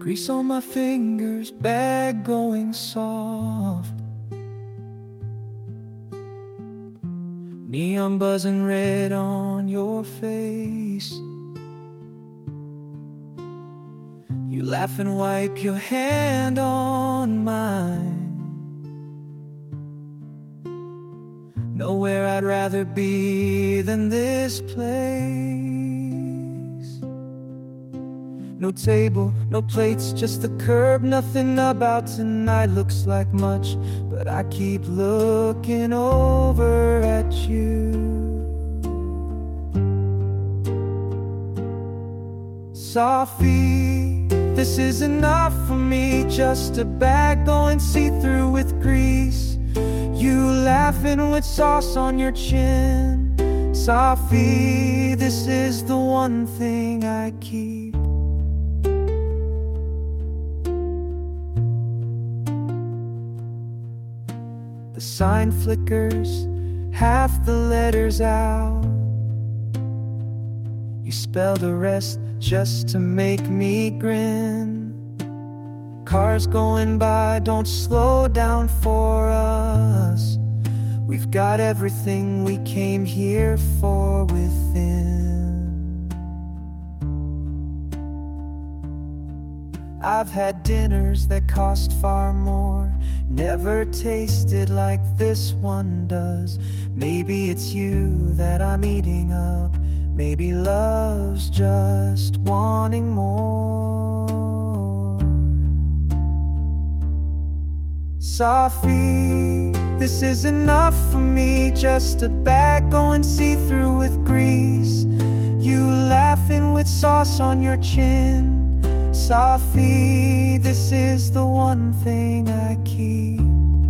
Grease on my fingers, bag going soft. Neon buzzing red on your face. You laugh and wipe your hand on mine. Nowhere I'd rather be than this place. No table, no plates, just the curb. Nothing about tonight looks like much, but I keep looking over at you. Sophie, this is enough for me. Just a bag going see-through with grease. You laughing with sauce on your chin. Sophie, this is the one thing I keep. The sign flickers, half the letters out. You spell the rest just to make me grin. Cars going by, don't slow down for us. We've got everything we came here for within. I've had dinners that cost far more, never tasted like this one does. Maybe it's you that I'm eating up. Maybe love's just wanting more. Sophie, this is enough for me. Just a bag going see-through with grease. You laughing with sauce on your chin. Sophie, this is the one thing I keep.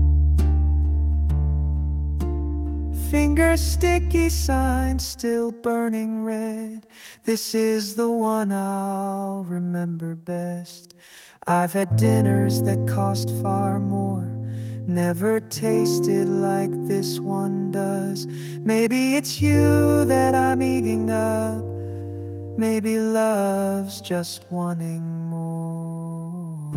Finger sticky sign still burning red. This is the one I'll remember best. I've had dinners that cost far more, never tasted like this one does. Maybe it's you that I'm eating up. Maybe love's just wanting more.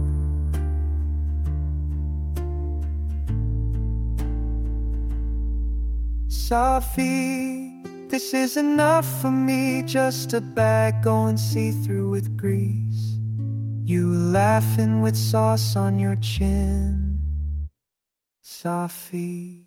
Sophie, this is enough for me. Just a bag going see-through with grease. You laughing with sauce on your chin. Sophie.